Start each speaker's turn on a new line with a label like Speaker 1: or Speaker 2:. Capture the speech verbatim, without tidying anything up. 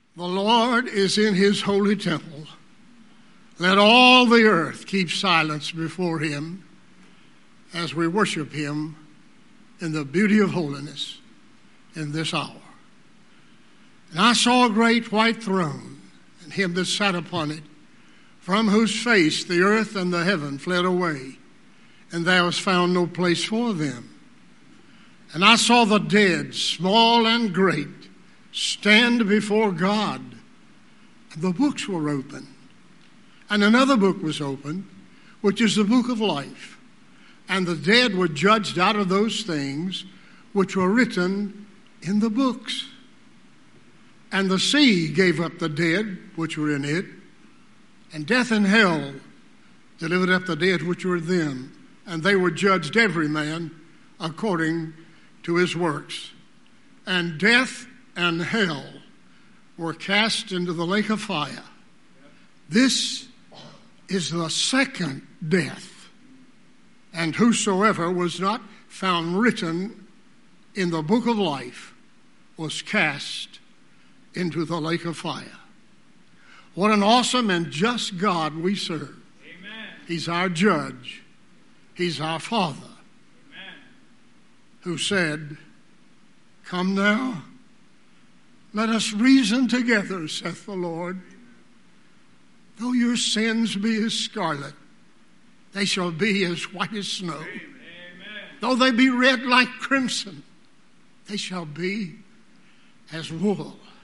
Speaker 1: The Lord is in his holy temple. Let all the earth keep silence before him as we worship him in the beauty of holiness in this hour. And I saw a great white throne, and him that sat upon it, from whose face the earth and the heaven fled away, and there was found no place for them. And I saw the dead, small and great, stand before God, and the books were opened. And another book was opened, which is the book of life. And the dead were judged out of those things which were written in the books. And the sea gave up the dead which were in it, and death and hell delivered up the dead which were in them. And they were judged every man according to his works. And death and hell were cast into the lake of fire. This is the second death. And whosoever was not found written in the book of life was cast into the lake of fire. What an awesome and just God we serve. Amen. He's our judge. He's our Father. Amen. Who said, "Come now, let us reason together, saith the Lord. Though your sins be as scarlet, they shall be as white as snow. Amen. Though they be red like crimson, they shall be as wool.